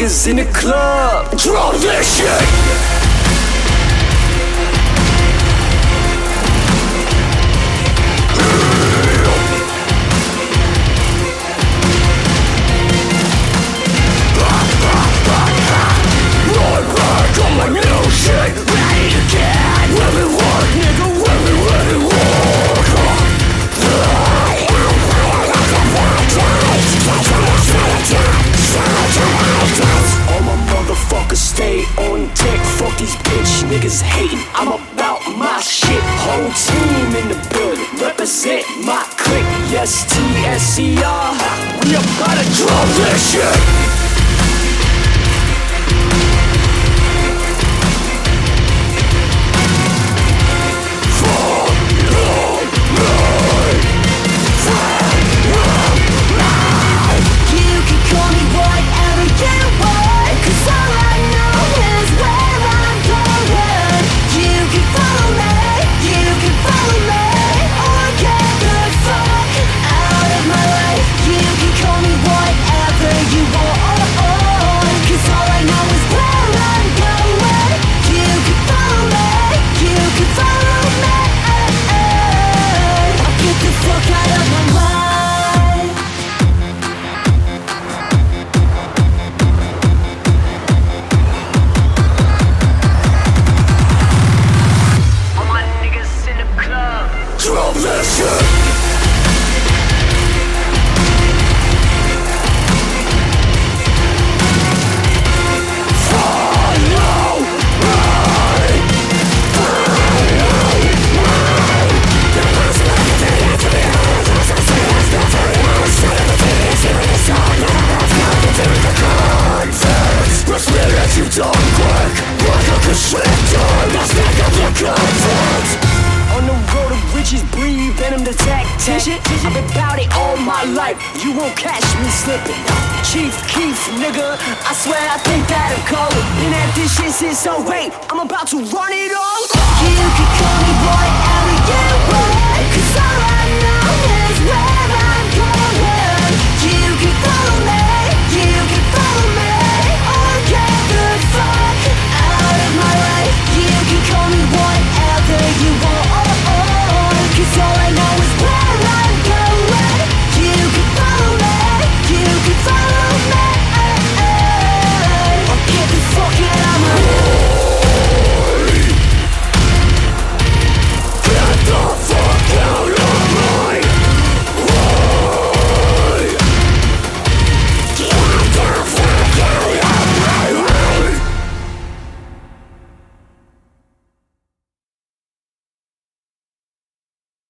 niggas in the club. Drop that shit. On my new shit, ready to get where we work, nigga, where we work. All my motherfuckers stay on deck. Fuck these bitch niggas hating. I'm about my shit. Whole team in the building, represent my clique. Yes, TSCR. We about to drop that shit. On the road of riches, breathe venom to tactician. I've been about it all my life, you won't catch me slipping. Chief Keef, nigga, I swear I think that I'm cold. Been at this shit since 08, I'm about to run it all. You can call me whatever you want.